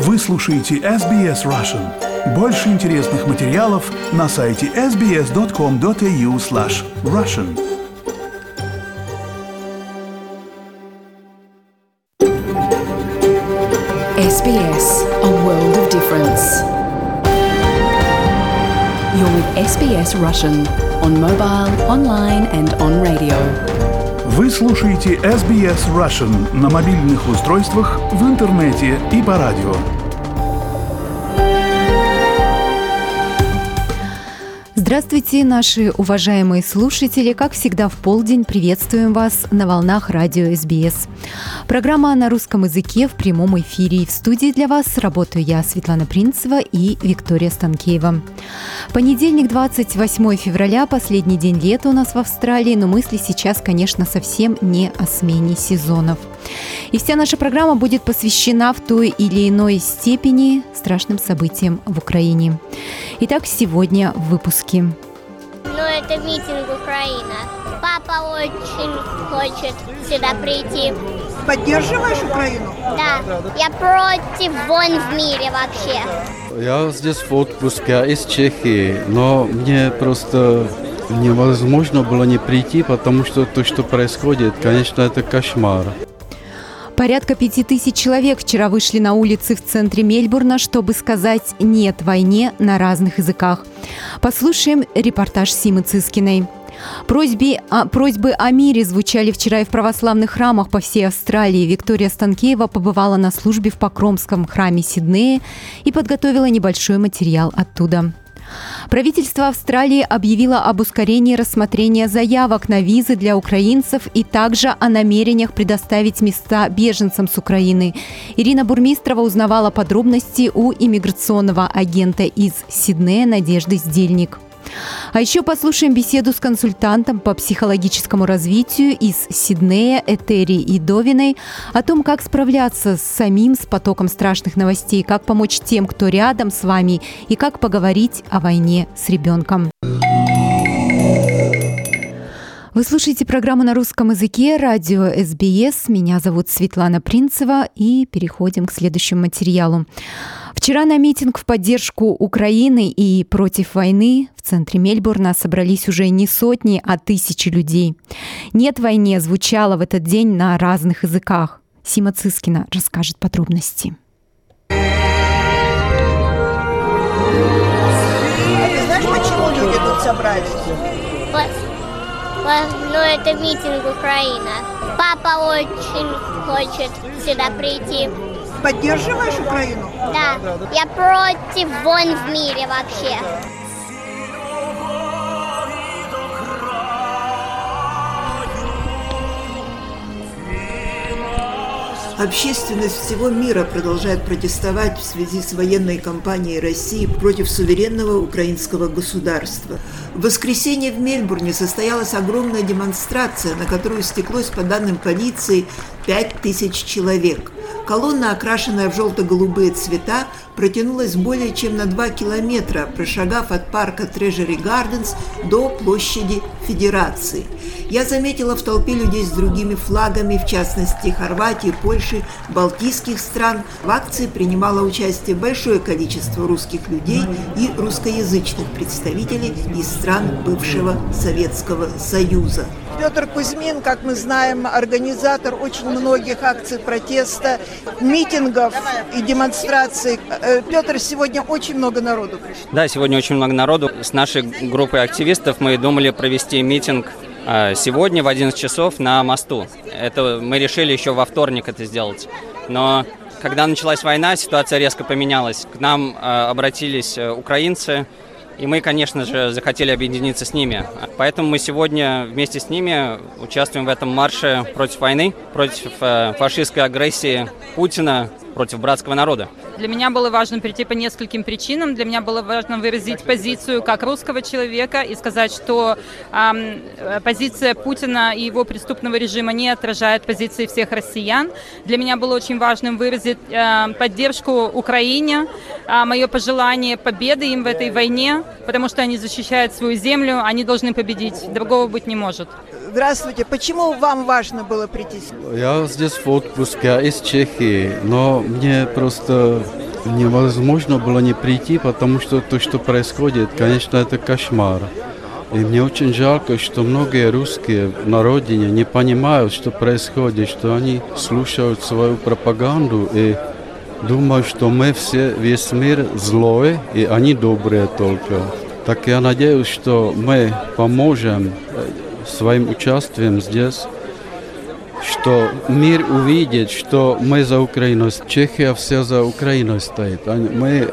Вы слушаете SBS Russian. Больше интересных материалов на сайте sbs.com.au/russian. SBS, a world of difference. You're with SBS Russian on mobile, online and on radio. Вы слушаете SBS Russian на мобильных устройствах, в интернете и по радио. Здравствуйте, наши уважаемые слушатели! Как всегда в полдень приветствуем вас на волнах радио СБС. Программа на русском языке в прямом эфире. И в студии для вас работаю я, Светлана Принцева и Виктория Станкеева. Понедельник, 28 февраля, последний день лета у нас в Австралии, но мысли сейчас, конечно, совсем не о смене сезонов. И вся наша программа будет посвящена в той или иной степени страшным событиям в Украине. Итак, сегодня в выпуске. Это митинг Украина. Папа очень хочет сюда прийти. Поддерживаешь Украину? Да. Я против войн в мире вообще. Я здесь в отпуске, я из Чехии, но мне просто невозможно было не прийти, потому что то, что происходит, конечно, это кошмар. Порядка 5000 человек вчера вышли на улицы в центре Мельбурна, чтобы сказать «нет» войне на разных языках. Послушаем репортаж Симы Цискиной. Просьбы о мире звучали вчера и в православных храмах по всей Австралии. Виктория Станкеева побывала на службе в Покромском храме Сиднея и подготовила небольшой материал оттуда. Правительство Австралии объявило об ускорении рассмотрения заявок на визы для украинцев и также о намерениях предоставить места беженцам с Украины. Ирина Бурмистрова узнавала подробности у иммиграционного агента из Сиднея Надежды Сдельник. А еще послушаем беседу с консультантом по психологическому развитию из Сиднея Этери Идовиной о том, как справляться с потоком страшных новостей, как помочь тем, кто рядом с вами, и как поговорить о войне с ребенком. Вы слушаете программу на русском языке радио СБС. Меня зовут Светлана Принцева, и переходим к следующему материалу. Вчера на митинг в поддержку Украины и против войны в центре Мельбурна собрались уже не сотни, а тысячи людей. «Нет войне» звучало в этот день на разных языках. Сима Цискина расскажет подробности. А ты знаешь, почему люди тут собрались? Это митинг Украина. Папа очень хочет сюда прийти. Поддерживаешь Украину? Да. Я против войн в мире вообще. Общественность всего мира продолжает протестовать в связи с военной кампанией России против суверенного украинского государства. В воскресенье в Мельбурне состоялась огромная демонстрация, на которую стеклось, по данным полиции, 5000 человек. Колонна, окрашенная в желто-голубые цвета, протянулась более чем на 2 километра, прошагав от парка Treasury Gardens до площади Федерации. Я заметила в толпе людей с другими флагами, в частности Хорватии, Польши, балтийских стран. В акции принимало участие большое количество русских людей и русскоязычных представителей из стран бывшего Советского Союза. Петр Кузьмин, как мы знаем, организатор очень многих акций протеста, митингов и демонстраций. Петр, сегодня очень много народу пришло. Да, сегодня очень много народу. С нашей группой активистов мы думали провести митинг сегодня в 11 часов на мосту. Это мы решили еще во вторник это сделать. Но когда началась война, ситуация резко поменялась. К нам обратились украинцы, и мы, конечно же, захотели объединиться с ними. Поэтому мы сегодня вместе с ними участвуем в этом марше против войны, против фашистской агрессии Путина, против братского народа. Для меня было важно прийти по нескольким причинам. Для меня было важно выразить позицию как русского человека и сказать, что позиция Путина и его преступного режима не отражает позиции всех россиян. Для меня было очень важным выразить поддержку Украине, мое пожелание победы им в этой войне, потому что они защищают свою землю, они должны победить, другого быть не может. Здравствуйте. Почему вам важно было прийти? Я здесь в отпуске, я из Чехии, но мне просто невозможно было не прийти, потому что то, что происходит, конечно, это кошмар. И мне очень жалко, что многие русские на родине не понимают, что происходит, что они слушают свою пропаганду и думают, что мы все, весь мир злой, и они добрые только. Так я надеюсь, что мы поможем своим участием здесь, что мир увидит, что мы за Украину. Чехия все за Украину стоит. Мы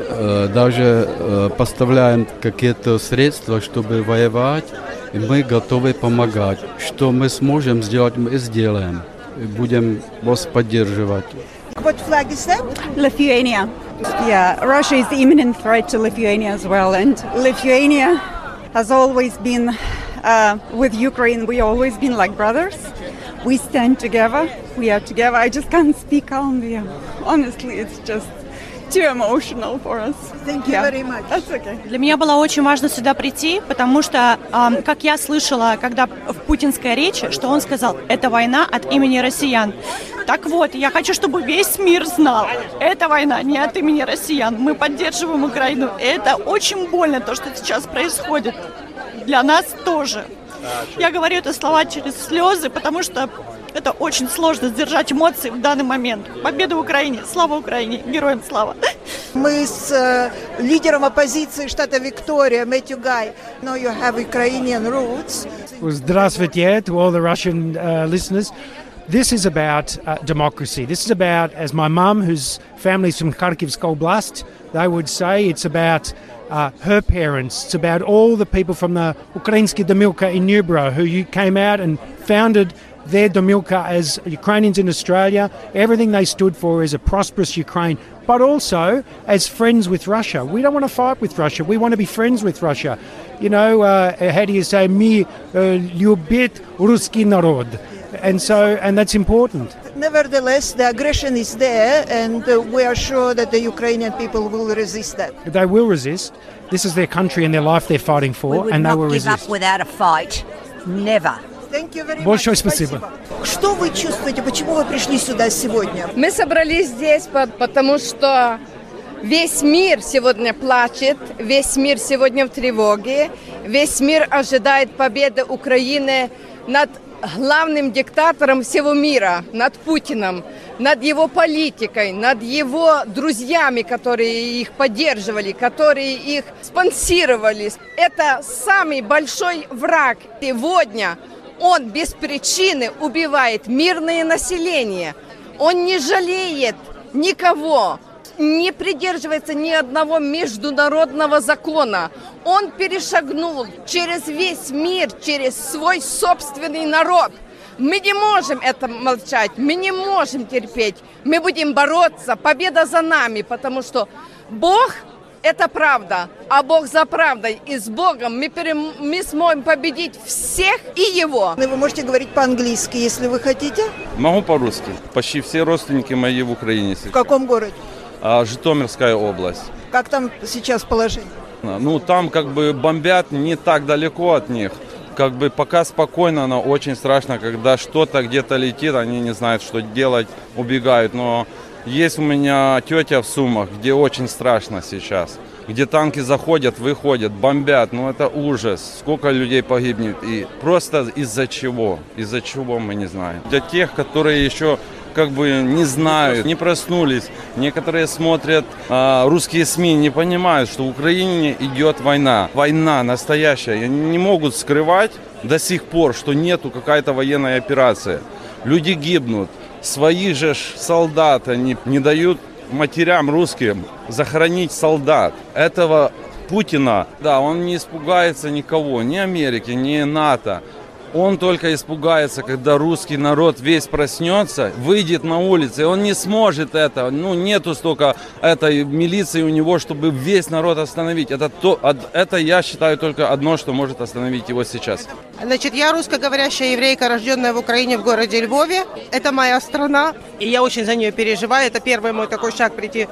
даже поставляем какие-то средства, чтобы воевать, и мы готовы помогать. Что мы сможем сделать, мы сделаем. И будем вас поддерживать. What flag is that? Lithuania. Yeah, Russia is the imminent threat to Lithuania as well, and Lithuania has always been with Ukraine. We always been like brothers. We stand together. We are together. I just can't speak calmly. Honestly, it's just too emotional for us. Thank you very much. That's okay. Для меня было очень важно сюда прийти, потому что, как я слышала, когда в путинской речи, что он сказал, это война от имени россиян. Так вот, я хочу, чтобы весь мир знал, это война не от имени россиян. Мы поддерживаем Украину. И это очень больно, то, что сейчас происходит. Для нас тоже. Я говорю это слова через слезы, потому что это очень сложно сдержать эмоции в данный момент. Победа Украине! Слава Украине! Героям слава! Мы с лидером оппозиции штата Виктория, Мэтью Гай. Know you have Ukrainian roots. Здравствуйте to all the Russian listeners. This is about democracy. This is about, as my mum, whose family's from Kharkivska Oblast, they would say, it's about her parents. It's about all the people from the Ukrainsky Domilka in Newborough who came out and founded their Domilka as Ukrainians in Australia. Everything they stood for is a prosperous Ukraine, but also as friends with Russia. We don't want to fight with Russia. We want to be friends with Russia. You know, how do you say, "Mi любит русский народ"? And that's important. Nevertheless, the aggression is there, and we are sure that the Ukrainian people will resist that. They will resist. This is their country and their life they're fighting for, and they will resist. We would not give up without a fight. Never. Thank you very much. Большое спасибо. Что вы чувствуете? Почему вы пришли сюда сегодня? Мы собрались здесь, потому что весь мир сегодня плачет, весь мир сегодня в тревоге, весь мир ожидает победы Украины над главным диктатором всего мира, над Путиным, над его политикой, над его друзьями, которые их поддерживали, которые их спонсировали. Это самый большой враг сегодня. Он без причины убивает мирное население. Он не жалеет никого, не придерживается ни одного международного закона. Он перешагнул через весь мир, через свой собственный народ. Мы не можем это молчать, мы не можем терпеть. Мы будем бороться, победа за нами, потому что Бог – это правда, а Бог за правдой. И с Богом мы сможем победить всех и Его. Вы можете говорить по-английски, если вы хотите? Могу по-русски. Почти все родственники мои в Украине. В каком городе? Житомирская область. Как там сейчас положение? Ну, там как бы бомбят не так далеко от них. Как бы пока спокойно, но очень страшно, когда что-то где-то летит, они не знают, что делать, убегают. Но есть у меня тетя в Сумах, где очень страшно сейчас. Где танки заходят, выходят, бомбят. Ну, это ужас. Сколько людей погибнет. И просто из-за чего? Из-за чего мы не знаем. Для тех, которые еще как бы не знают, не проснулись. Некоторые смотрят русские СМИ, не понимают, что в Украине идет война. Война настоящая. И они не могут скрывать до сих пор, что нету какая-то военная операция. Люди гибнут. Своих же солдат они не дают матерям русским захоронить солдат. Этого Путина, да, он не испугается никого, ни Америки, ни НАТО. Он только испугается, когда русский народ весь проснется, выйдет на улицы, и он не сможет это. Ну, нету столько этой милиции у него, чтобы весь народ остановить. Это я считаю только одно, что может остановить его сейчас. Значит, я русскоговорящая еврейка, рожденная в Украине, в городе Львове. Это моя страна, и я очень за нее переживаю. Это первый мой такой шаг прийти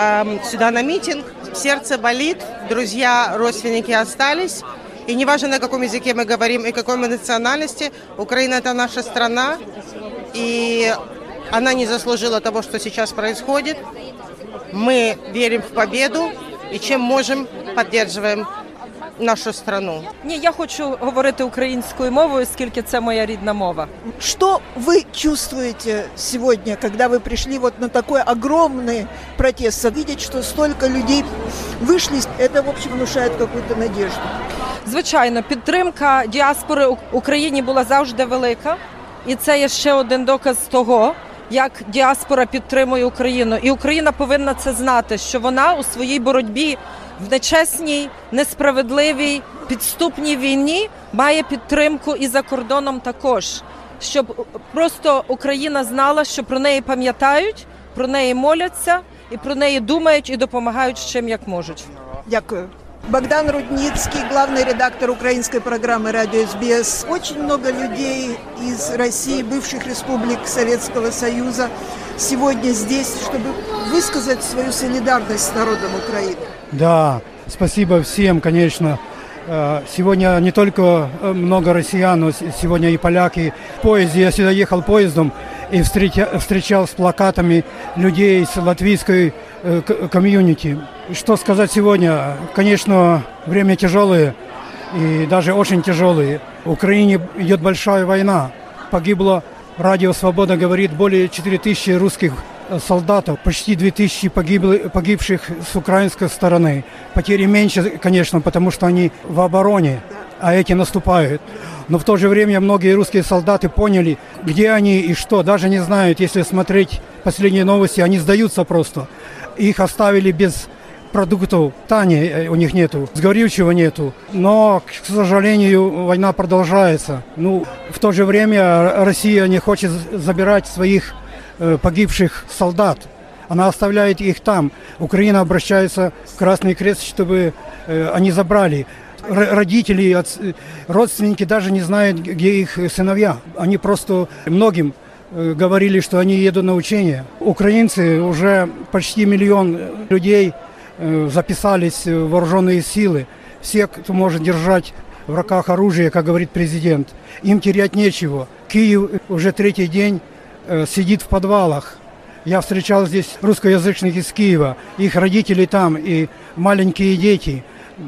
сюда на митинг. Сердце болит, друзья, родственники остались. И неважно, на каком языке мы говорим и какой мы национальности, Украина – это наша страна, и она не заслужила того, что сейчас происходит. Мы верим в победу и чем можем, поддерживаем нашу страну. Ні, я хочу говорити українською мовою, оскільки це моя рідна мова. Что вы чувствуете сегодня, когда вы пришли вот на такой огромный протест? Видеть, что столько людей вышли, это, в общем, внушает какую-то надежду. Звичайно, підтримка діаспори в Україні була завжди велика. І це є ще один доказ того, як діаспора підтримує Україну. І Україна повинна це знати, що вона у своїй боротьбі в нечесній, несправедливій, підступній війні має підтримку і за кордоном також. Щоб просто Україна знала, що про неї пам'ятають, про неї моляться, і про неї думають і допомагають чим як можуть. Дякую. Богдан Рудницкий, главный редактор украинской программы «Радио СБС». Очень много людей из России, бывших республик Советского Союза сегодня здесь, чтобы высказать свою солидарность с народом Украины. Да, спасибо всем, конечно. Сегодня не только много россиян, но сегодня и поляки. В поезде, я сюда ехал поездом и встречал с плакатами людей с латвийской комьюнити. Что сказать сегодня? Конечно, время тяжелое и даже очень тяжелое. В Украине идет большая война. Погибло, Радио Свобода говорит, более 4000 русских солдатов, почти 2000 погибших с украинской стороны. Потери меньше, конечно, потому что они в обороне, а эти наступают. Но в то же время многие русские солдаты поняли, где они и что. Даже не знают, если смотреть последние новости, они сдаются просто. Их оставили без продуктов, тани у них нету, сгорючего нету. Но, к сожалению, война продолжается. В то же время Россия не хочет забирать своих погибших солдат. Она оставляет их там. Украина обращается в Красный Крест, чтобы они забрали. Родители, родственники даже не знают, где их сыновья. Они просто многим говорили, что они едут на учения. Украинцы, уже почти 1 миллион людей записались в вооруженные силы. Все, кто может держать в руках оружие, как говорит президент, им терять нечего. Киев уже 3-й день сидит в подвалах. Я встречал здесь русскоязычных из Киева, их родители там и маленькие дети.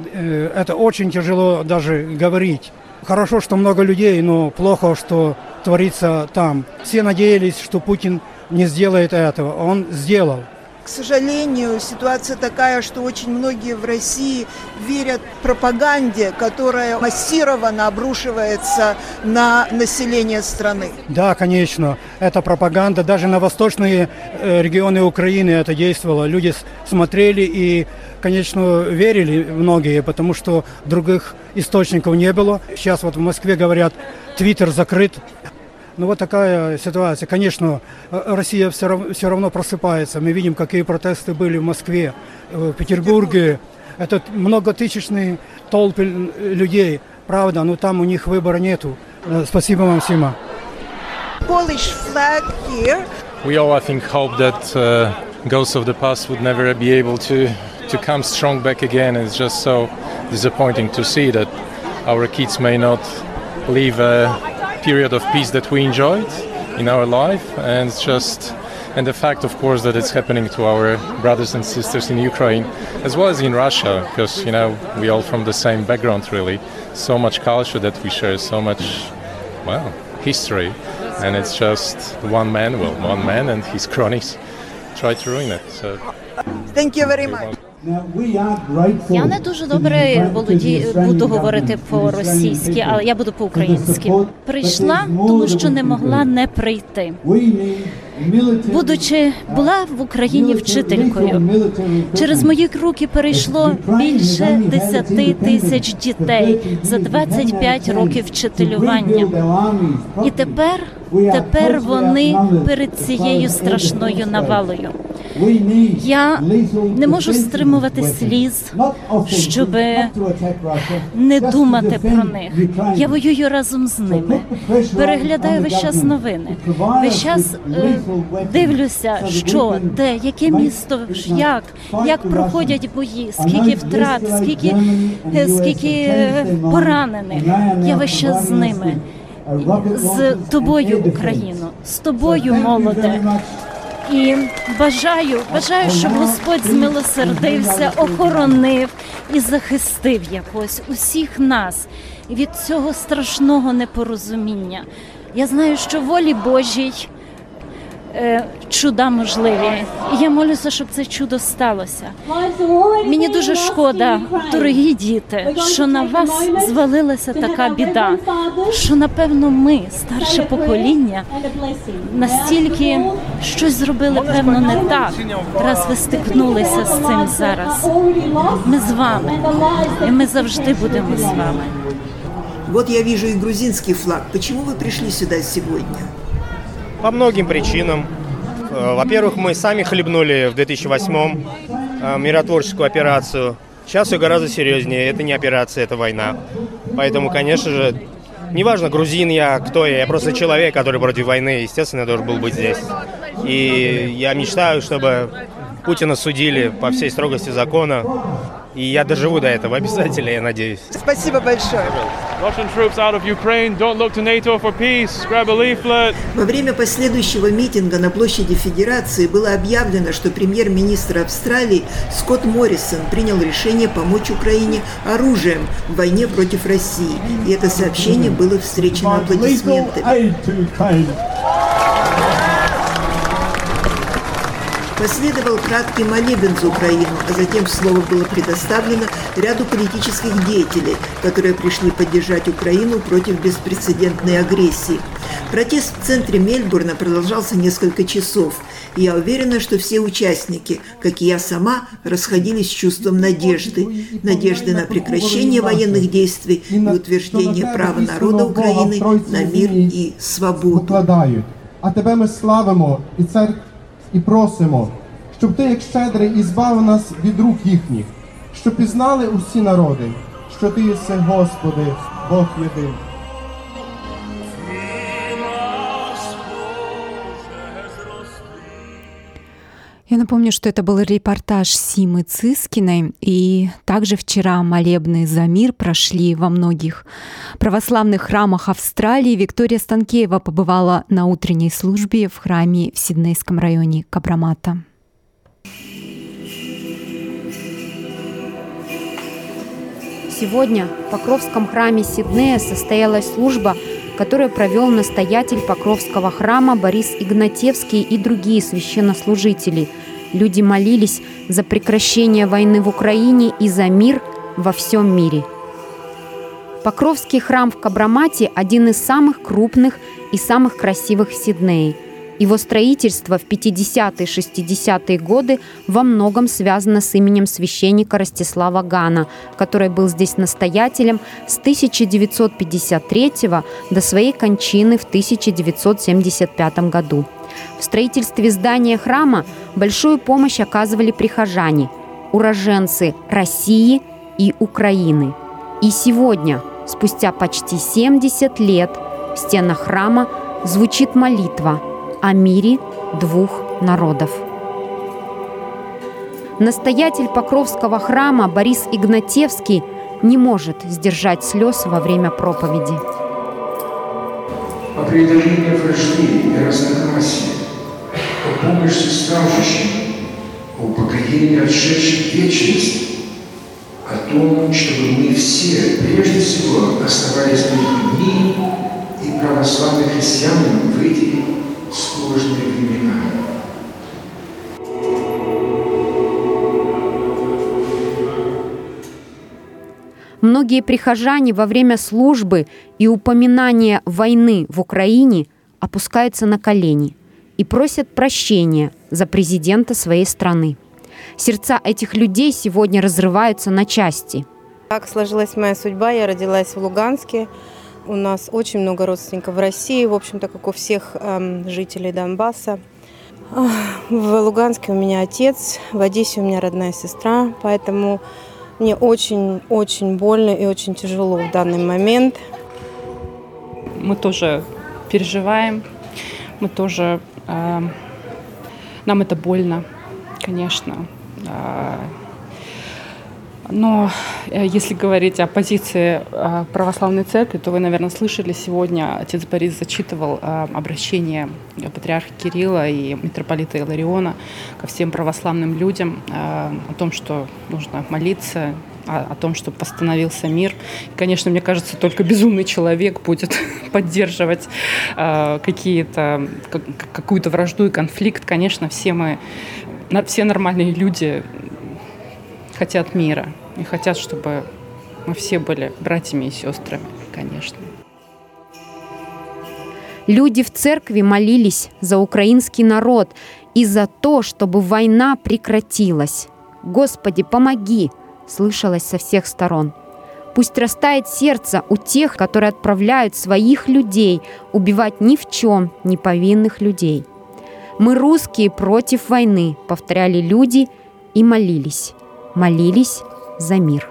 Это очень тяжело даже говорить. Хорошо, что много людей, но плохо, что творится там. Все надеялись, что Путин не сделает этого. Он сделал. К сожалению, ситуация такая, что очень многие в России верят пропаганде, которая массированно обрушивается на население страны. Да, конечно, это пропаганда. Даже на восточные регионы Украины это действовало. Люди смотрели и, конечно, верили многие, потому что других источников не было. Сейчас вот в Москве говорят, Твиттер закрыт. Вот такая ситуация. Конечно, Россия все равно просыпается. Мы видим, какие протесты были в Москве, в Петербурге. Это многотысячные толпы людей. Правда, но там у них выбора нету. Спасибо вам, Сима. Polish flag here. We all, I think, hope that ghosts of the past would never be able to come strong back again. It's just so disappointing to see that our kids may not live a period of peace that we enjoyed in our life, and the fact, of course, that it's happening to our brothers and sisters in Ukraine as well as in Russia, because we all from the same background, really, so much culture that we share, so much history, and it's just one man and his cronies try to ruin it. So thank you very much. Я не дуже добре буду говорити по-російськи, але я буду по-українськи. Прийшла, тому що не могла не прийти. Була в Україні вчителькою. Через мої руки перейшло більше 10 тисяч дітей за 25 років вчителювання. І тепер вони перед цією страшною навалою. Я не можу стримувати сліз, щоб не думати про них. Я воюю разом з ними, переглядаю весь час новини, весь час дивлюся, що, де, яке місто, як проходять бої, скільки втрат, скільки поранених. Я весь час з ними. З тобою, Україно, з тобою, молоде. І бажаю, щоб Господь змилосердився, охоронив і захистив якось усіх нас від цього страшного непорозуміння. Я знаю, що волі Божій чуда можливі. І я молюся, щоб це чудо сталося. Мені дуже шкода, дорогі діти, що на вас звалилася така біда, що, напевно, ми, старше покоління, настільки щось зробили, певно, не так, раз ви стикнулися з цим зараз. Ми з вами, і ми завжди будемо з вами. Вот я вижу и грузинский флаг. Почему вы пришли сюда сегодня? По многим причинам. Во-первых, мы сами хлебнули в 2008-м миротворческую операцию. Сейчас все гораздо серьезнее. Это не операция, это война. Поэтому, конечно же, неважно, грузин я, кто я просто человек, который против войны. Естественно, я должен был быть здесь. И я мечтаю, чтобы Путина судили по всей строгости закона. И я доживу до этого обязательно, я надеюсь. Спасибо большое. Во время последующего митинга на площади Федерации было объявлено, что премьер-министр Австралии Скотт Моррисон принял решение помочь Украине оружием в войне против России. И это сообщение было встречено аплодисментами. Последовал краткий молебен за Украину, а затем слово было предоставлено ряду политических деятелей, которые пришли поддержать Украину против беспрецедентной агрессии. Протест в центре Мельбурна продолжался несколько часов. И я уверена, что все участники, как и я сама, расходились с чувством надежды. Надежды на прекращение военных действий и утверждение права народа Украины на мир и свободу. А тебе ми славимо і просимо, щоб ти, як щедрий, і збав нас від рук їхніх, щоб пізнали усі народи, що ти єси, Господи, Бог єдиний. Я напомню, что это был репортаж Симы Цискиной, и также вчера молебны за мир прошли во многих православных храмах Австралии. Виктория Станкеева побывала на утренней службе в храме в Сиднейском районе Кабрамата. Сегодня в Покровском храме Сиднея состоялась служба, которую провел настоятель Покровского храма Борис Игнатьевский и другие священнослужители. Люди молились за прекращение войны в Украине и за мир во всем мире. Покровский храм в Кабрамате – один из самых крупных и самых красивых в Сиднее. Его строительство в 50-е и 60-е годы во многом связано с именем священника Ростислава Гана, который был здесь настоятелем с 1953 до своей кончины в 1975 году. В строительстве здания храма большую помощь оказывали прихожане, уроженцы России и Украины. И сегодня, спустя почти 70 лет, в стенах храма звучит молитва о мире двух народов. Настоятель Покровского храма Борис Игнатьевский не может сдержать слез во время проповеди. О преодолении вражды и разногласий, о помощи страждущим, о поколении отшедших в вечность, о том, чтобы мы все, прежде всего, оставались людьми и православными христианами в эти сложные времена. Многие прихожане во время службы и упоминания войны в Украине опускаются на колени и просят прощения за президента своей страны. Сердца этих людей сегодня разрываются на части. Так сложилась моя судьба. Я родилась в Луганске. У нас очень много родственников в России, в общем-то, как у всех жителей Донбасса. В Луганске у меня отец, в Одессе у меня родная сестра, поэтому мне очень больно и очень тяжело в данный момент. Мы тоже переживаем, мы тоже, нам это больно, конечно. Но если говорить о позиции православной церкви, то вы, наверное, слышали сегодня, отец Борис зачитывал обращение патриарха Кирилла и митрополита Илариона ко всем православным людям о том, что нужно молиться, о том, чтобы восстановился мир. И, конечно, мне кажется, только безумный человек будет поддерживать какую-то вражду и конфликт. Конечно, все нормальные люди хотят мира и хотят, чтобы мы все были братьями и сестрами, конечно. Люди в церкви молились за украинский народ и за то, чтобы война прекратилась. «Господи, помоги!» слышалось со всех сторон. Пусть растает сердце у тех, которые отправляют своих людей убивать ни в чем не повинных людей. «Мы русские против войны», повторяли люди и молились за мир.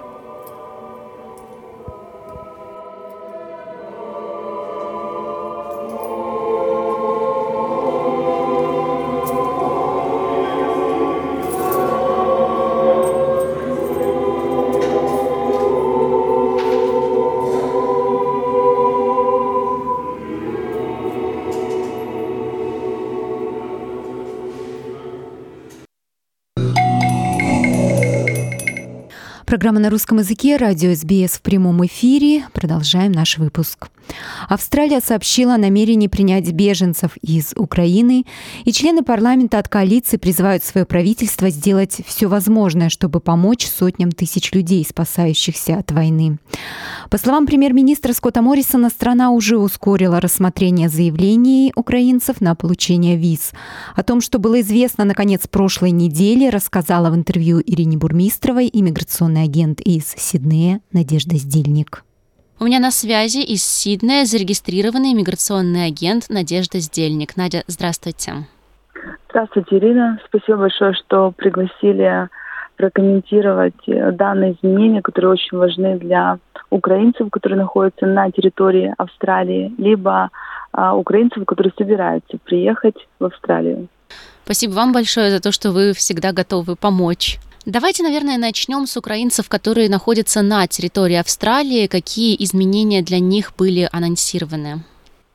Программа на русском языке, радио СБС в прямом эфире. Продолжаем наш выпуск. Австралия сообщила о намерении принять беженцев из Украины, и члены парламента от коалиции призывают свое правительство сделать все возможное, чтобы помочь сотням тысяч людей, спасающихся от войны. По словам премьер-министра Скотта Моррисона, страна уже ускорила рассмотрение заявлений украинцев на получение виз. О том, что было известно на конец прошлой недели, рассказала в интервью Ирине Бурмистровой иммиграционный агент из Сиднея Надежда Здельник. У меня на связи из Сиднея зарегистрированный иммиграционный агент Надежда Здельник. Надя, здравствуйте. Здравствуйте, Ирина. Спасибо большое, что пригласили прокомментировать данные изменения, которые очень важны для украинцев, которые находятся на территории Австралии, либо украинцев, которые собираются приехать в Австралию. Спасибо вам большое за то, что вы всегда готовы помочь. Давайте, наверное, начнем с украинцев, которые находятся на территории Австралии. Какие изменения для них были анонсированы?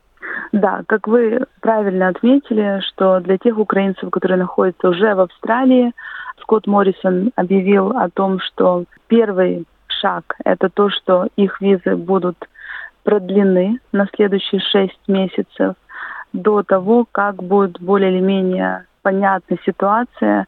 Да, как вы правильно отметили, что для тех украинцев, которые находятся уже в Австралии, Скотт Моррисон объявил о том, что первый шаг – это то, что их визы будут продлены на следующие 6 месяцев до того, как будет более или менее понятна ситуация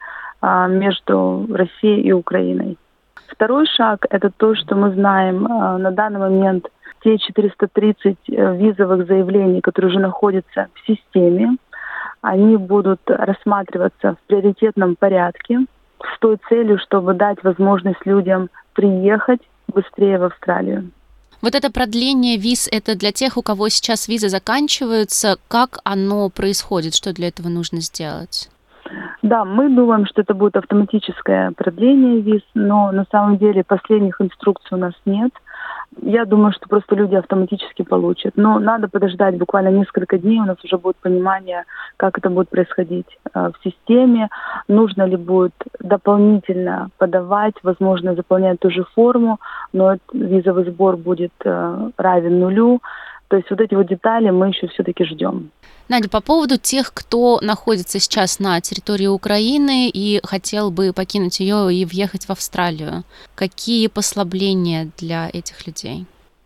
между Россией и Украиной. Второй шаг – это то, что мы знаем на данный момент те 430 визовых заявлений, которые уже находятся в системе, они будут рассматриваться в приоритетном порядке с той целью, чтобы дать возможность людям приехать быстрее в Австралию. Вот это продление виз – это для тех, у кого сейчас визы заканчиваются. Как оно происходит? Что для этого нужно сделать? Да, мы думаем, что это будет автоматическое продление виз, но на самом деле последних инструкций у нас нет. Я думаю, что просто люди автоматически получат. Но надо подождать буквально несколько дней, у нас уже будет понимание, как это будет происходить в системе, нужно ли будет дополнительно подавать, возможно, заполнять ту же форму, но визовый сбор будет равен нулю. То есть вот эти вот детали мы еще все-таки ждем. Надя, по поводу тех, кто находится сейчас на территории Украины и хотел бы покинуть ее и въехать в Австралию, какие послабления для этих людей?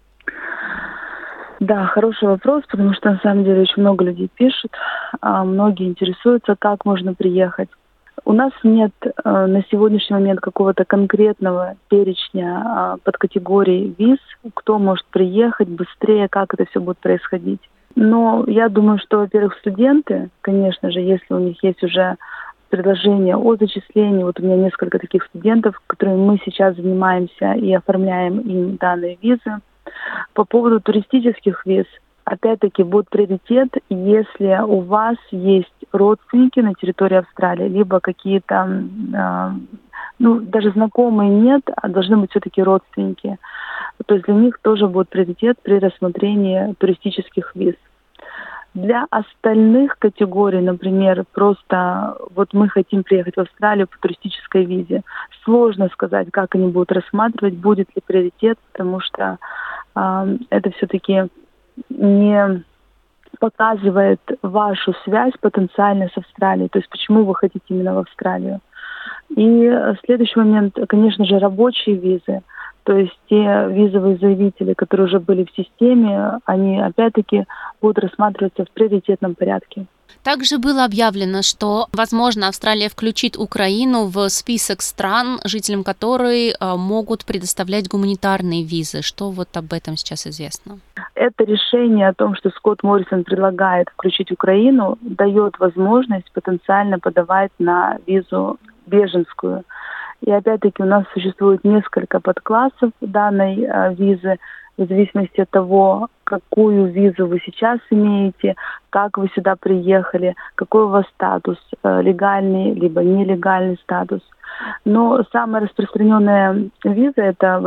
Да, хороший вопрос, потому что на самом деле очень много людей пишут, многие интересуются, как можно приехать. У нас нет на сегодняшний момент какого-то конкретного перечня подкатегорий виз, кто может приехать быстрее, как это все будет происходить. Но я думаю, что, во-первых, студенты, конечно же, если у них есть уже предложение о зачислении, вот у меня несколько таких студентов, которыми мы сейчас занимаемся и оформляем им данные визы. По поводу туристических виз, опять-таки, будет приоритет, если у вас есть родственники на территории Австралии, либо какие-то, даже знакомые нет, а должны быть все-таки родственники. То есть для них тоже будет приоритет при рассмотрении туристических виз. Для остальных категорий, например, просто вот мы хотим приехать в Австралию по туристической визе. Сложно сказать, как они будут рассматривать, будет ли приоритет, потому что это все-таки не показывает вашу связь потенциально с Австралией, то есть почему вы хотите именно в Австралию. И следующий момент, конечно же, рабочие визы. То есть те визовые заявители, которые уже были в системе, они опять-таки будут рассматриваться в приоритетном порядке. Также было объявлено, что, возможно, Австралия включит Украину в список стран, жителям которой могут предоставлять гуманитарные визы. Что вот об этом сейчас известно? Это решение о том, что Скотт Моррисон предлагает включить Украину, дает возможность потенциально подавать на визу беженскую. И опять-таки у нас существует несколько подклассов данной визы, в зависимости от того, какую визу вы сейчас имеете, как вы сюда приехали, какой у вас статус, легальный либо нелегальный статус. Но самая распространенная виза – это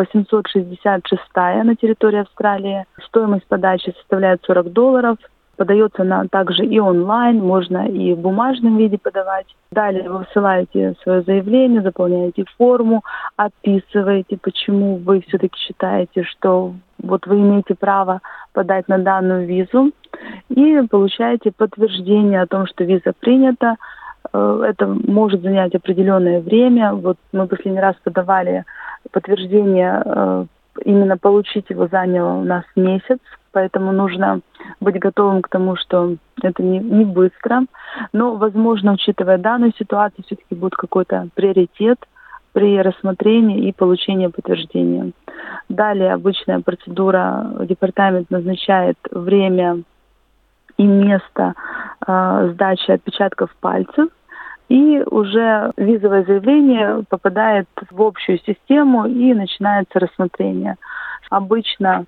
866-я на территории Австралии. Стоимость подачи составляет $40. Подается она также и онлайн, можно и в бумажном виде подавать. Далее вы высылаете свое заявление, заполняете форму, описываете, почему вы все-таки считаете, что вот вы имеете право подать на данную визу, и получаете подтверждение о том, что виза принята. Это может занять определенное время. Вот мы последний раз подавали подтверждение, именно получить его заняло у нас месяц. Поэтому нужно быть готовым к тому, что это не быстро. Но, возможно, учитывая данную ситуацию, все-таки будет какой-то приоритет при рассмотрении и получении подтверждения. Далее обычная процедура. Департамент назначает время и место сдачи отпечатков пальцев. И уже визовое заявление попадает в общую систему и начинается рассмотрение. Обычно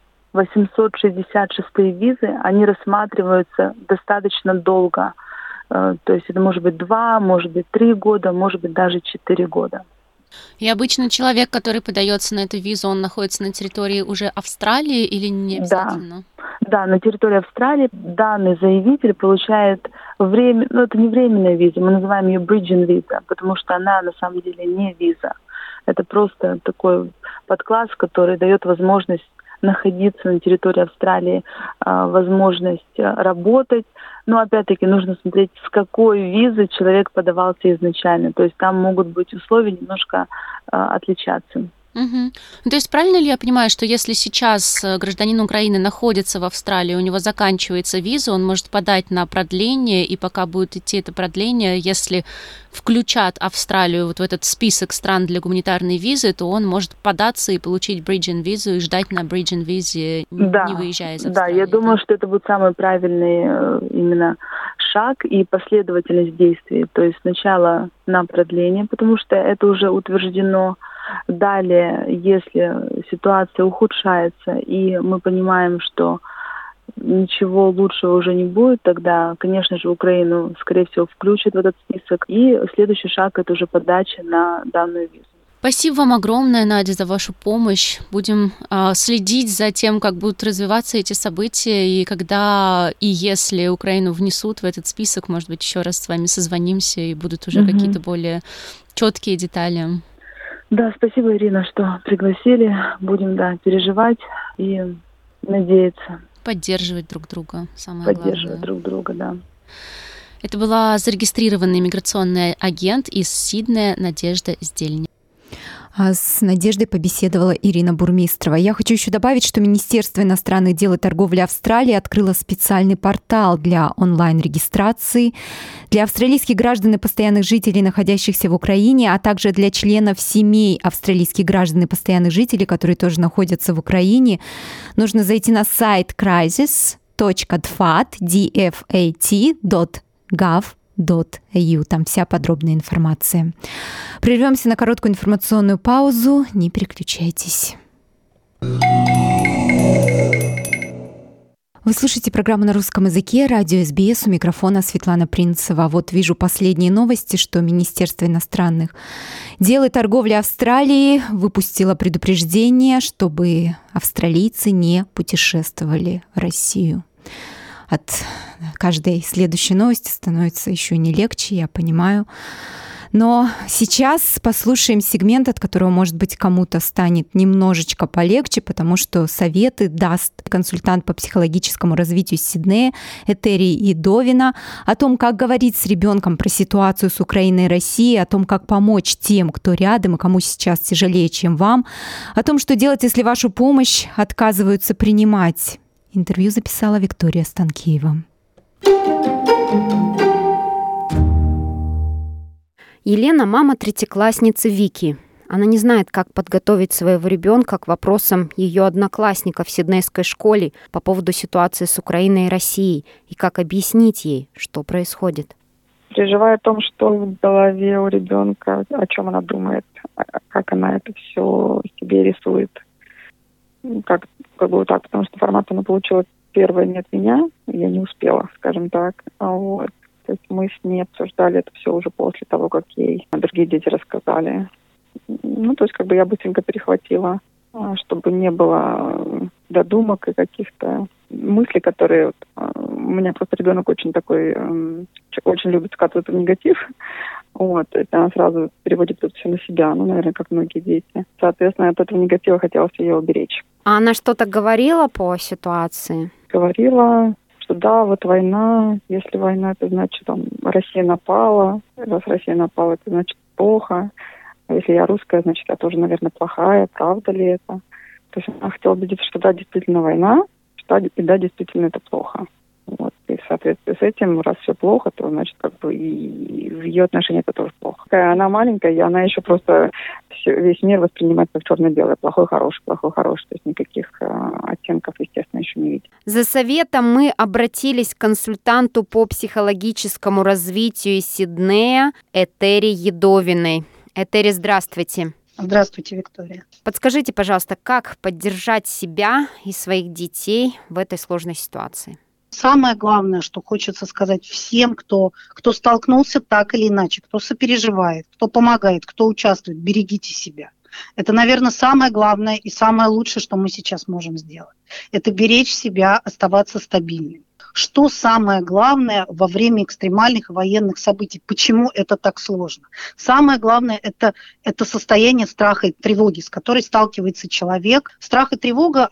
866-е визы, они рассматриваются достаточно долго. То есть это может быть 2, может быть 3 года, может быть даже 4 года. И обычно человек, который подается на эту визу, он находится на территории уже Австралии или не обязательно? Да, на территории Австралии данный заявитель получает время, это не временная виза, мы называем ее bridging виза, потому что она на самом деле не виза. Это просто такой подкласс, который дает возможность находиться на территории Австралии, возможность работать. Но опять-таки нужно смотреть, с какой визы человек подавался изначально. То есть там могут быть условия немножко отличаться. Угу. То есть правильно ли я понимаю, что если сейчас гражданин Украины находится в Австралии, у него заканчивается виза, он может подать на продление, и пока будет идти это продление, если включат Австралию вот в этот список стран для гуманитарной визы, то он может податься и получить bridging визу и ждать на bridging визе, не выезжая из Австралии? Да, я думаю, что это будет самый правильный именно шаг и последовательность действий. То есть сначала на продление, потому что это уже утверждено. Далее, если ситуация ухудшается, и мы понимаем, что ничего лучшего уже не будет, тогда, конечно же, Украину, скорее всего, включат в этот список. И следующий шаг – это уже подача на данную визу. Спасибо вам огромное, Надя, за вашу помощь. Будем следить за тем, как будут развиваться эти события, и когда и если Украину внесут в этот список, может быть, еще раз с вами созвонимся, и будут уже какие-то более четкие детали. Да, спасибо, Ирина, что пригласили. Будем, переживать и надеяться. Поддерживать друг друга, самое главное. Поддерживать друг друга, да. Это была зарегистрированный миграционный агент из Сиднея Надежда Здельня. С Надеждой побеседовала Ирина Бурмистрова. Я хочу еще добавить, что Министерство иностранных дел и торговли Австралии открыло специальный портал для онлайн-регистрации для австралийских граждан и постоянных жителей, находящихся в Украине, а также для членов семей австралийских граждан и постоянных жителей, которые тоже находятся в Украине. Нужно зайти на сайт crisis.dfat.gov.au. Там вся подробная информация. Прервемся на короткую информационную паузу. Не переключайтесь. Вы слушаете программу на русском языке «Радио СБС». У микрофона Светлана Принцева. Вот вижу последние новости, что Министерство иностранных дел и торговли Австралии выпустило предупреждение, чтобы австралийцы не путешествовали в Россию. от каждой следующей новости становится еще не легче, я понимаю. Но сейчас послушаем сегмент, от которого, может быть, кому-то станет немножечко полегче, потому что советы даст консультант по психологическому развитию Сиднея Этери Едовина о том, как говорить с ребенком про ситуацию с Украиной и Россией, о том, как помочь тем, кто рядом и кому сейчас тяжелее, чем вам, о том, что делать, если вашу помощь отказываются принимать. Интервью записала Виктория Станкеева. Елена – мама третьеклассницы Вики. Она не знает, как подготовить своего ребенка к вопросам ее одноклассников в сиднейской школе по поводу ситуации с Украиной и Россией, и как объяснить ей, что происходит. Переживаю о том, что в голове у ребенка, о чем она думает, как она это все себе рисует. Как бы вот так, потому что информацию она получила первая не от меня, я не успела, скажем так. Вот. То есть мы с ней обсуждали это все уже после того, как ей другие дети рассказали. Ну, то есть как бы я быстренько перехватила, чтобы не было додумок и каких-то мыслей, которые... У меня просто ребенок очень такой, очень любит скатываться в негатив. Вот, то есть она сразу переводит это все на себя, ну, наверное, как многие дети. Соответственно, от этого негатива хотелось ее уберечь. А она что-то говорила по ситуации? Говорила, что да, вот война, если война, это значит, там, Россия напала. Раз Россия напала, это значит плохо. А если я русская, значит, я тоже, наверное, плохая. Правда ли это? То есть она хотела убедиться, что да, действительно война, что и да, действительно это плохо. Вот. И в соответствии с этим, раз все плохо, то, значит, как бы и в ее отношении это тоже плохо. Она маленькая, и она еще просто весь мир воспринимает как черно-белое. Плохой, хороший, плохой, хороший. То есть никаких оттенков, естественно, еще не видит. За советом мы обратились к консультанту по психологическому развитию из Сиднея Этери Едовиной. Этери, здравствуйте. Здравствуйте, Виктория. Подскажите, пожалуйста, как поддержать себя и своих детей в этой сложной ситуации? Самое главное, что хочется сказать всем, кто столкнулся так или иначе, кто сопереживает, кто помогает, кто участвует, берегите себя. Это, наверное, самое главное и самое лучшее, что мы сейчас можем сделать. Это беречь себя, оставаться стабильным. Что самое главное во время экстремальных военных событий? Почему это так сложно? Самое главное это состояние страха и тревоги, с которой сталкивается человек. Страх и тревога,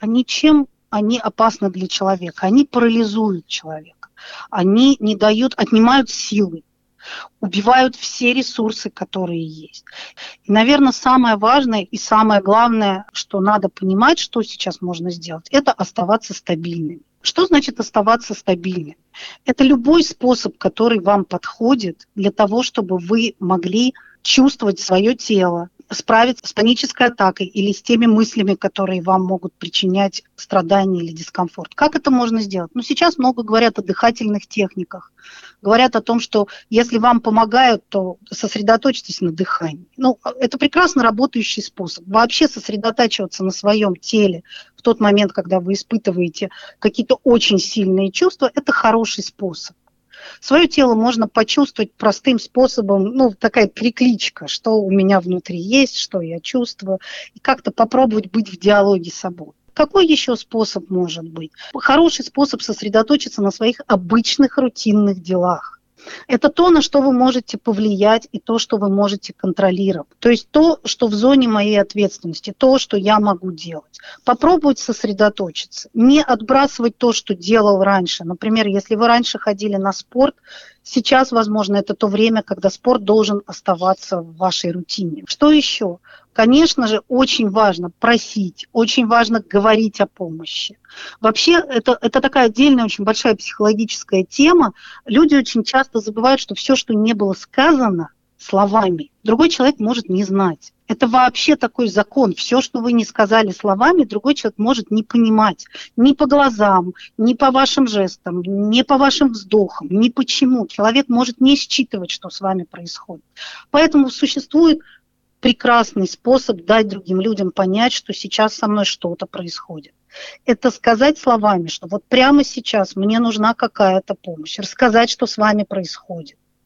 они опасны для человека, они парализуют человека, они не дают, отнимают силы, убивают все ресурсы, которые есть. И, наверное, самое важное и самое главное, что надо понимать, что сейчас можно сделать, это оставаться стабильными. Что значит оставаться стабильным? Это любой способ, который вам подходит для того, чтобы вы могли чувствовать свое тело, справиться с панической атакой или с теми мыслями, которые вам могут причинять страдания или дискомфорт. Как это можно сделать? Сейчас много говорят о дыхательных техниках. Говорят о том, что если вам помогают, то сосредоточьтесь на дыхании. Это прекрасно работающий способ. Вообще сосредотачиваться на своем теле в тот момент, когда вы испытываете какие-то очень сильные чувства, это хороший способ. Свое тело можно почувствовать простым способом, такая перекличка, что у меня внутри есть, что я чувствую, и как-то попробовать быть в диалоге с собой. Какой еще способ может быть? Хороший способ сосредоточиться на своих обычных рутинных делах. Это то, на что вы можете повлиять, и то, что вы можете контролировать. То есть то, что в зоне моей ответственности, то, что я могу делать. Попробовать сосредоточиться, не отбрасывать то, что делал раньше. Например, если вы раньше ходили на спорт, сейчас, возможно, это то время, когда спорт должен оставаться в вашей рутине. Что еще? Конечно же, очень важно просить, очень важно говорить о помощи. Вообще, это такая отдельная, очень большая психологическая тема. Люди очень часто забывают, что все, что не было сказано словами, другой человек может не знать. Это вообще такой закон. Все, что вы не сказали словами, другой человек может не понимать. Ни по глазам, ни по вашим жестам, ни по вашим вздохам, ни почему. Человек может не считывать, что с вами происходит. Поэтому существует прекрасный способ дать другим людям понять, что сейчас со мной что-то происходит. Это сказать словами, что вот прямо сейчас мне нужна какая-то помощь, рассказать, что с вами происходит.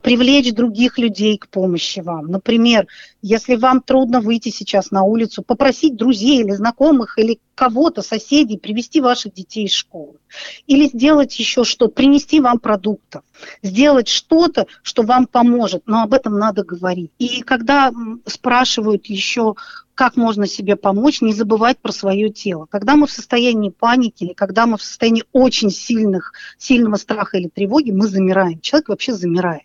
привлечь других людей к помощи вам. Например, если вам трудно выйти сейчас на улицу, попросить друзей или знакомых, или кого-то, соседей, привести ваших детей из школы. Или сделать еще что-то, принести вам продуктов. Сделать что-то, что вам поможет. Но об этом надо говорить. И когда спрашивают еще, как можно себе помочь, не забывать про свое тело. Когда мы в состоянии паники или когда мы в состоянии очень сильного страха или тревоги, мы замираем. Человек вообще замирает.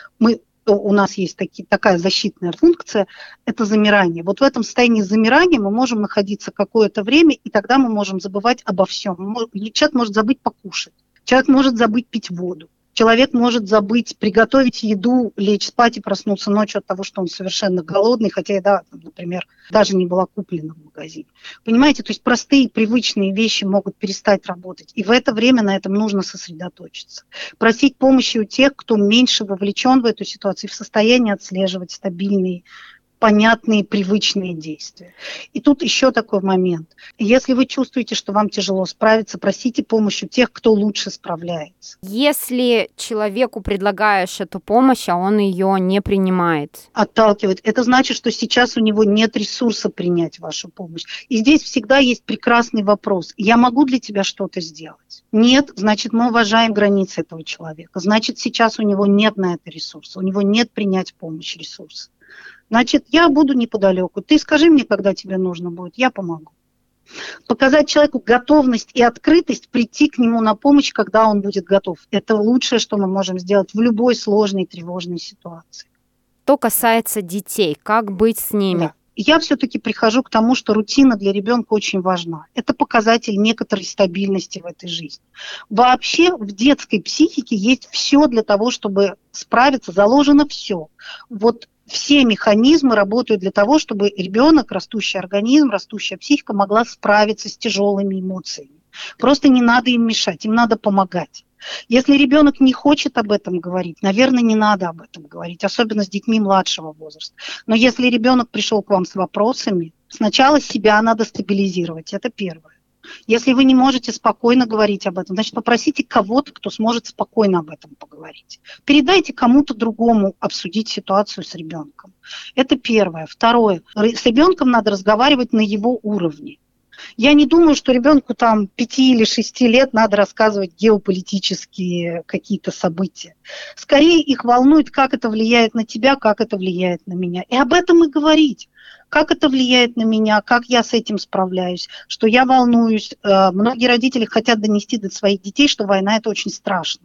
У нас есть такая защитная функция, это замирание. Вот в этом состоянии замирания мы можем находиться какое-то время, и тогда мы можем забывать обо всем. Человек может забыть покушать, человек может забыть пить воду, человек может забыть приготовить еду, лечь спать и проснуться ночью от того, что он совершенно голодный, хотя еда, например, даже не была куплена в магазине. Понимаете, то есть простые, привычные вещи могут перестать работать, и в это время на этом нужно сосредоточиться. Просить помощи у тех, кто меньше вовлечен в эту ситуацию, в состоянии отслеживать стабильные, понятные, привычные действия. И тут еще такой момент. Если вы чувствуете, что вам тяжело справиться, просите помощи у тех, кто лучше справляется. Если человеку предлагаешь эту помощь, а он ее не принимает? Отталкивает. Это значит, что сейчас у него нет ресурса принять вашу помощь. И здесь всегда есть прекрасный вопрос. Я могу для тебя что-то сделать? Нет, значит, мы уважаем границы этого человека. Значит, сейчас у него нет на это ресурса. У него нет принять помощь ресурса. Значит, я буду неподалеку. Ты скажи мне, когда тебе нужно будет, я помогу. Показать человеку готовность и открытость прийти к нему на помощь, когда он будет готов. Это лучшее, что мы можем сделать в любой сложной, тревожной ситуации. Что касается детей, как быть с ними? Да. Я все-таки прихожу к тому, что рутина для ребенка очень важна. Это показатель некоторой стабильности в этой жизни. Вообще в детской психике есть все для того, чтобы справиться, заложено все. Вот все механизмы работают для того, чтобы ребенок, растущий организм, растущая психика могла справиться с тяжелыми эмоциями. Просто не надо им мешать, им надо помогать. Если ребенок не хочет об этом говорить, наверное, не надо об этом говорить, особенно с детьми младшего возраста. Но если ребенок пришел к вам с вопросами, сначала себя надо стабилизировать, это первое. Если вы не можете спокойно говорить об этом, значит, попросите кого-то, кто сможет спокойно об этом поговорить. Передайте кому-то другому обсудить ситуацию с ребенком. Это первое. Второе. С ребенком надо разговаривать на его уровне. Я не думаю, что ребенку 5 или 6 лет надо рассказывать геополитические какие-то события. Скорее их волнует, как это влияет на тебя, как это влияет на меня. И об этом и говорить. Как это влияет на меня, как я с этим справляюсь, что я волнуюсь. Многие родители хотят донести до своих детей, что война – это очень страшно.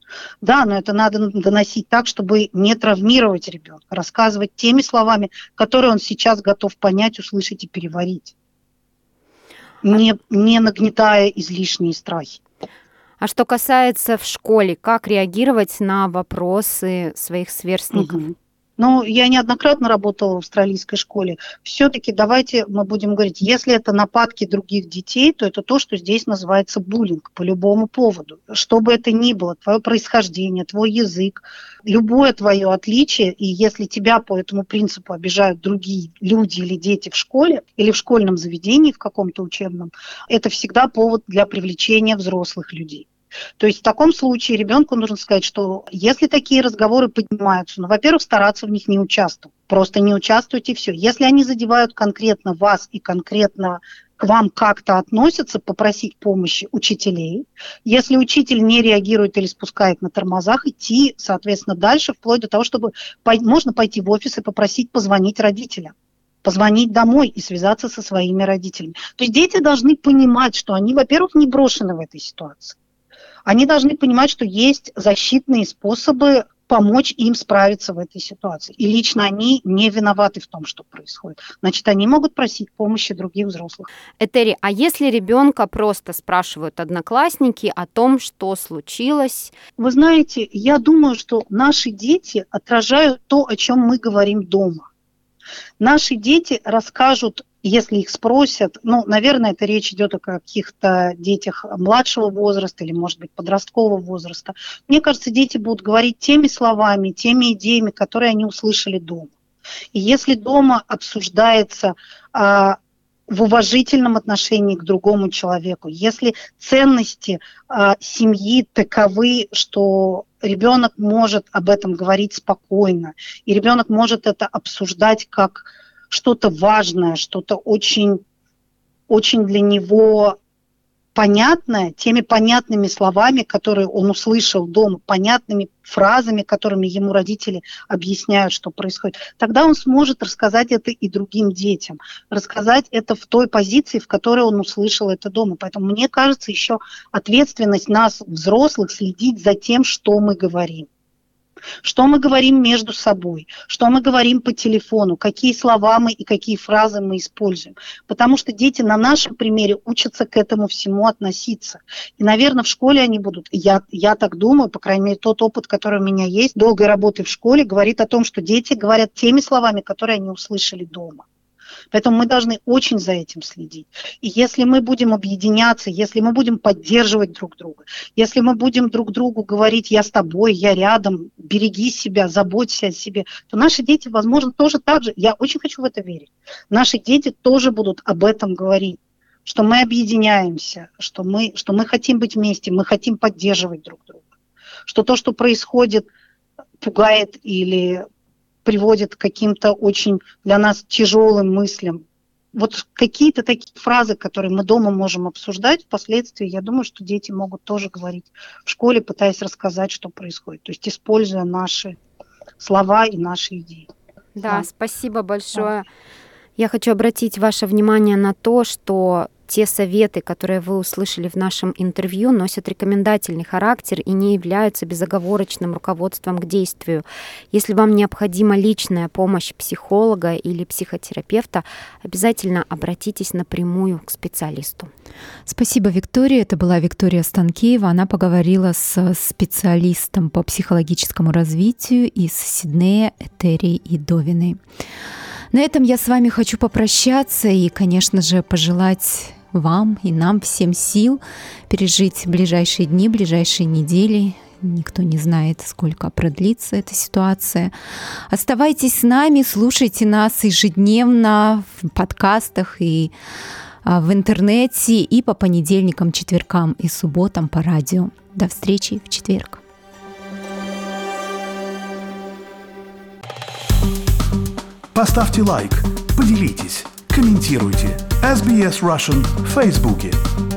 Да, но это надо доносить так, чтобы не травмировать ребенка, рассказывать теми словами, которые он сейчас готов понять, услышать и переварить, не нагнетая излишние страхи. А что касается в школе, как реагировать на вопросы своих сверстников? Но я неоднократно работала в австралийской школе. Все-таки давайте мы будем говорить, если это нападки других детей, то это то, что здесь называется буллинг по любому поводу. Что бы это ни было, твое происхождение, твой язык, любое твое отличие, и если тебя по этому принципу обижают другие люди или дети в школе, или в школьном заведении в каком-то учебном, это всегда повод для привлечения взрослых людей. То есть в таком случае ребенку нужно сказать, что если такие разговоры поднимаются, во-первых, стараться в них не участвовать. Просто не участвуйте и все. Если они задевают конкретно вас и конкретно к вам как-то относятся, попросить помощи учителей. Если учитель не реагирует или спускает на тормозах, идти, соответственно, дальше, вплоть до того, чтобы можно пойти в офис и попросить позвонить родителям. Позвонить домой и связаться со своими родителями. То есть дети должны понимать, что они, во-первых, не брошены в этой ситуации. Они должны понимать, что есть защитные способы помочь им справиться в этой ситуации. И лично они не виноваты в том, что происходит. Значит, они могут просить помощи других взрослых. Этери, а если ребенка просто спрашивают одноклассники о том, что случилось? Вы знаете, я думаю, что наши дети отражают то, о чем мы говорим дома. Наши дети расскажут, если их спросят, наверное, это речь идет о каких-то детях младшего возраста или, может быть, подросткового возраста. Мне кажется, дети будут говорить теми словами, теми идеями, которые они услышали дома. И если дома обсуждается в уважительном отношении к другому человеку, если ценности семьи таковы, что ребенок может об этом говорить спокойно, и ребенок может это обсуждать как что-то важное, что-то очень, очень для него понятное, теми понятными словами, которые он услышал дома, понятными фразами, которыми ему родители объясняют, что происходит, тогда он сможет рассказать это и другим детям, рассказать это в той позиции, в которой он услышал это дома. Поэтому мне кажется, еще ответственность нас, взрослых, следить за тем, что мы говорим. Что мы говорим между собой, что мы говорим по телефону, какие слова мы и какие фразы мы используем. Потому что дети на нашем примере учатся к этому всему относиться. И, наверное, в школе они будут, я так думаю, по крайней мере, тот опыт, который у меня есть, долгой работы в школе, говорит о том, что дети говорят теми словами, которые они услышали дома. Поэтому мы должны очень за этим следить. И если мы будем объединяться, если мы будем поддерживать друг друга, если мы будем друг другу говорить «я с тобой», «я рядом», «береги себя», «заботься о себе», то наши дети, возможно, тоже так же, я очень хочу в это верить, наши дети тоже будут об этом говорить, что мы объединяемся, что мы хотим быть вместе, мы хотим поддерживать друг друга, что то, что происходит, пугает или приводит к каким-то очень для нас тяжелым мыслям. Вот какие-то такие фразы, которые мы дома можем обсуждать, впоследствии, я думаю, что дети могут тоже говорить в школе, пытаясь рассказать, что происходит. То есть используя наши слова и наши идеи. Да, спасибо большое. Я хочу обратить ваше внимание на то, что те советы, которые вы услышали в нашем интервью, носят рекомендательный характер и не являются безоговорочным руководством к действию. Если вам необходима личная помощь психолога или психотерапевта, обязательно обратитесь напрямую к специалисту. Спасибо, Виктория. Это была Виктория Станкеева. Она поговорила с специалистом по психологическому развитию из Сиднея Этерией Идовиной. На этом я с вами хочу попрощаться и, конечно же, пожелать вам и нам всем сил пережить ближайшие дни, ближайшие недели. Никто не знает, сколько продлится эта ситуация. Оставайтесь с нами, слушайте нас ежедневно в подкастах и в интернете, и по понедельникам, четвергам и субботам по радио. До встречи в четверг. Поставьте лайк, поделитесь, комментируйте. SBS Russian в Фейсбуке.